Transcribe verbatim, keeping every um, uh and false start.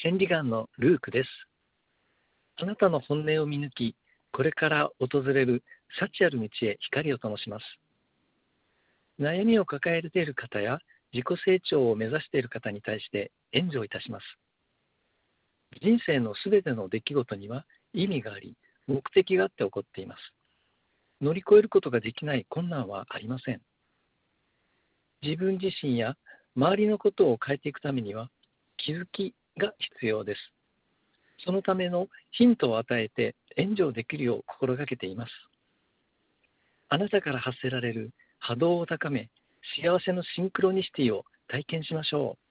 千里眼のルークです。あなたの本音を見抜き、これから訪れる幸ある道へ光を灯します。悩みを抱えている方や自己成長を目指している方に対して援助いたします。人生のすべての出来事には意味があり、目的があって起こっています。乗り越えることができない困難はありません。自分自身や周りのことを変えていくためには気づきが必要です。そのためのヒントを与えて援助できるよう心がけています。あなたから発せられる波動を高め、幸せのシンクロニシティを体験しましょう。